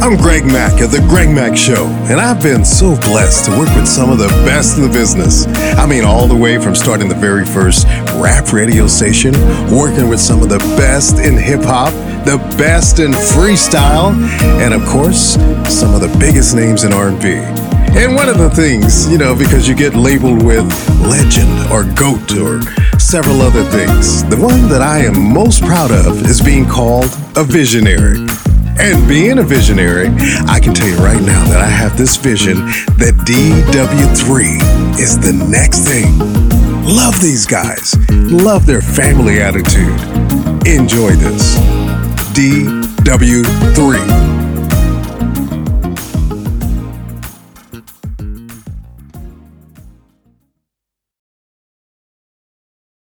I'm Greg Mack of The Greg Mack Show, and I've been so blessed to work with some of the best in the business. I mean, all the way from starting the very first rap radio station, working with some of the best in hip-hop, the best in freestyle, and of course, some of the biggest names in R&B. And one of the things, because you get labeled with legend or GOAT or several other things, the one that I am most proud of is being called a visionary. And being a visionary, I can tell you right now that I have this vision that DW3 is the next thing. Love these guys. Love their family attitude. Enjoy this. DW3.